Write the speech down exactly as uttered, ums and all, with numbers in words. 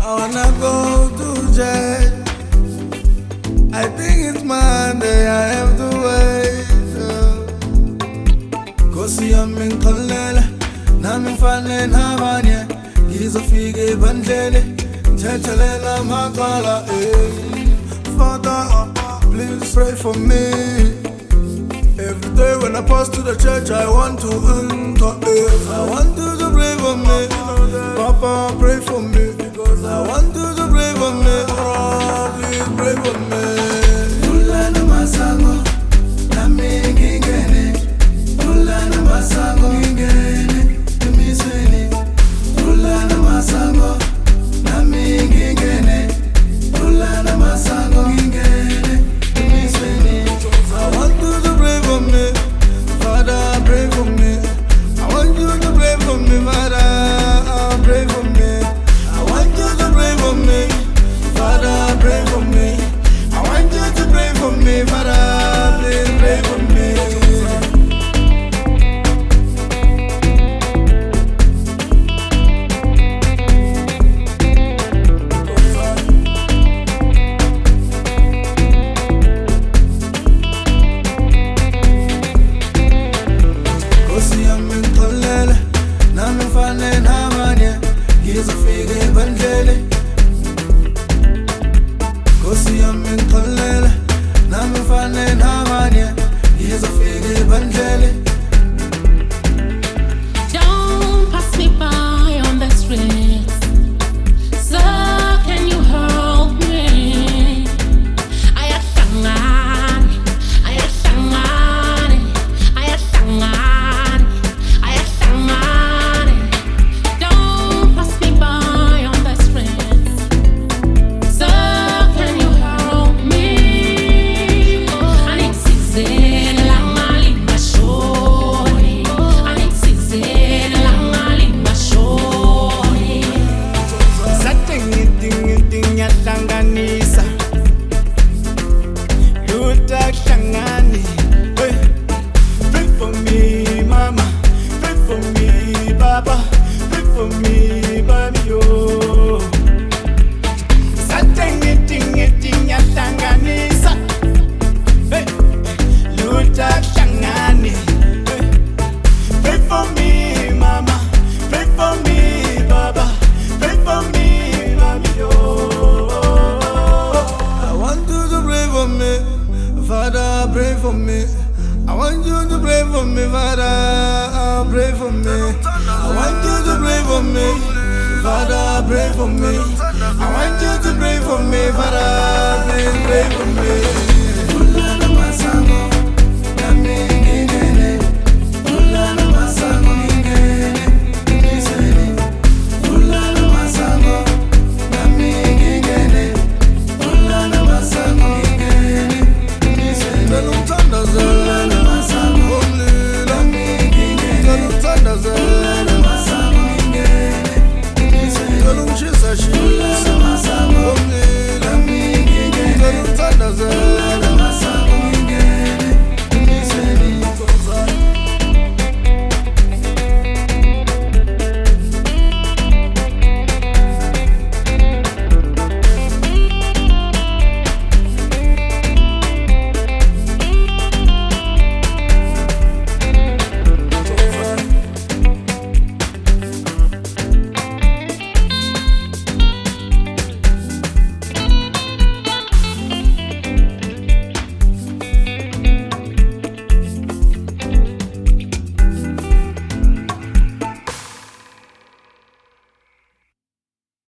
wanna go to church. I think it's Monday, I have to wait. Kosi yami ngixolele, nami ngifane nabanye. Ngizofika ebandleni, ngithethelele amaqala. Father, please pray for me. Every day when I pass to the church, I want to enter. I want you to pray for me. Papa, pray for me. I want you to pray for me. Oh, please pray for me. Ulana masango, nami ngingene. Ulana masango ngingene, emisweni. Ulana masango, nami ngingene. Ulana masango ngingene, emisweni. I want you to pray for me, Father, pray for me. I want you to pray for me, Father, pray for me. I want you to pray for me, Father, pray for me. I want you to pray for me, Father, please pray for me. Kosi yami ngixolele, nami ngifane nabanye. Ngizofika ebandleni. Kosi yami ngixolele, nami ngifane nabanye. Ngizofika ebandleni. Don't pass me by on the street. Sir, can you help me? Ayahlangane, ayahlangane, ayahlangane, ayahlangane. Don't pass me by on the street. Sir, can you help me? Anixizela langali mashoni, anixizela langali mashoni. Satengidingidingyalanganisa lutahlangani. Hey, pray for me mama, pray for me baba, pray for me baby yo. Satengidingidingyalanganisa. Hey, lutahlangani. Hey, pray for me mama, pray for me baba, pray for me baby yo. I want you to pray for me, Father, pray for me. I want you to pray for me, Father, pray for me. I want you to pray for me, Father, pray for me. I want you to pray for me, Father, please pray for me.